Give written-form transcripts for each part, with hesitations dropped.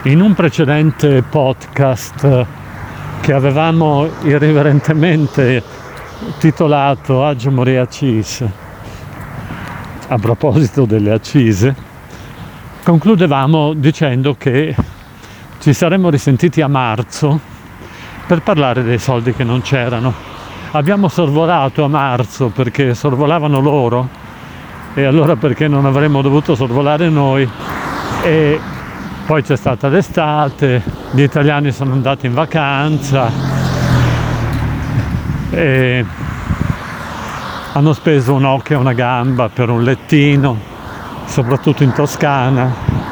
In un precedente podcast che avevamo irriverentemente titolato Aggio Morì Accis, a proposito delle accise, concludevamo dicendo che ci saremmo risentiti a marzo per parlare dei soldi che non c'erano. Abbiamo sorvolato a marzo perché sorvolavano loro, e allora perché non avremmo dovuto sorvolare noi, e poi c'è stata l'estate, gli italiani sono andati in vacanza e hanno speso un occhio e una gamba per un lettino, soprattutto in Toscana,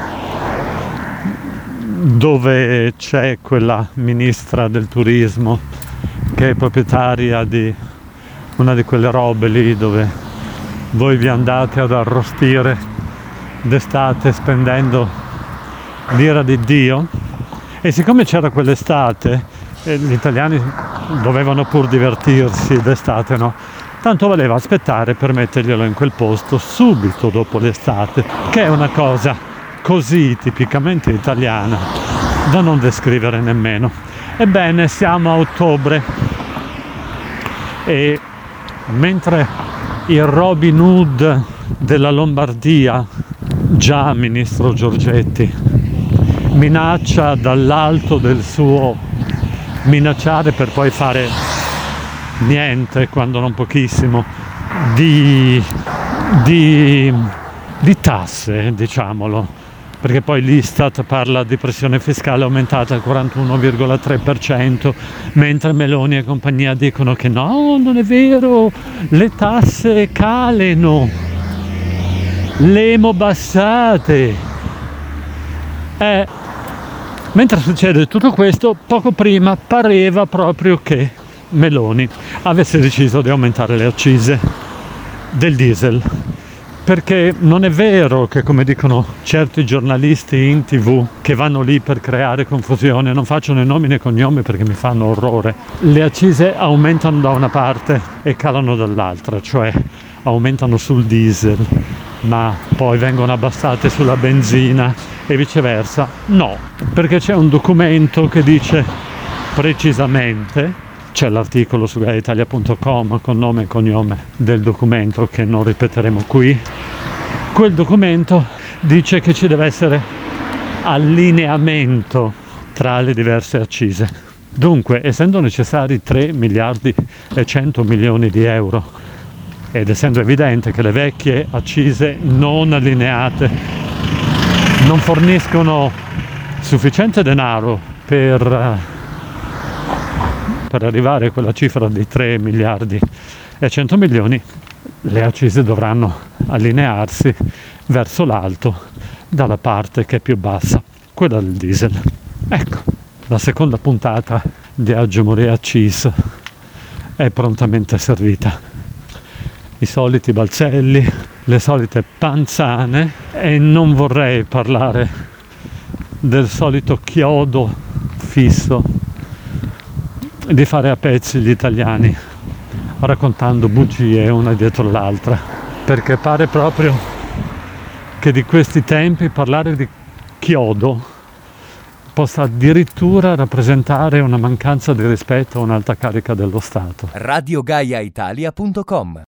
dove c'è quella ministra del turismo che è proprietaria di una di quelle robe lì dove voi vi andate ad arrostire d'estate spendendo l'ira di Dio. E siccome c'era quell'estate, gli italiani dovevano pur divertirsi d'estate, no? Tanto valeva aspettare per metterglielo in quel posto subito dopo l'estate, che è una cosa così tipicamente italiana da non descrivere nemmeno. Ebbene, siamo a ottobre e mentre il Robin Hood della Lombardia, già ministro Giorgetti, minaccia dall'alto del suo minacciare per poi fare niente, quando non pochissimo, di tasse, diciamolo, perché poi l'Istat parla di pressione fiscale aumentata al 41,3%, mentre Meloni e compagnia dicono che no, non è vero, le tasse caleno, le emo bassate. Mentre succede tutto questo, poco prima pareva proprio che Meloni avesse deciso di aumentare le accise del diesel, perché non è vero che, come dicono certi giornalisti in TV che vanno lì per creare confusione, non faccio né nomi né cognomi perché mi fanno orrore, le accise aumentano da una parte e calano dall'altra, cioè aumentano sul diesel ma poi vengono abbassate sulla benzina e viceversa. No, perché c'è un documento che dice precisamente, c'è l'articolo su gaiaitalia.com con nome e cognome del documento che non ripeteremo qui, quel documento dice che ci deve essere allineamento tra le diverse accise. Dunque, essendo necessari 3 miliardi e 100 milioni di euro, ed essendo evidente che le vecchie accise non allineate non forniscono sufficiente denaro per arrivare a quella cifra di 3 miliardi e 100 milioni, le accise dovranno allinearsi verso l'alto dalla parte che è più bassa, quella del diesel. Ecco, la seconda puntata di Aggio Morì Accis è prontamente servita. I soliti balzelli, le solite panzane, e non vorrei parlare del solito chiodo fisso di fare a pezzi gli italiani raccontando bugie una dietro l'altra, perché pare proprio che di questi tempi parlare di chiodo possa addirittura rappresentare una mancanza di rispetto a un'alta carica dello Stato. RadioGaiaItalia.com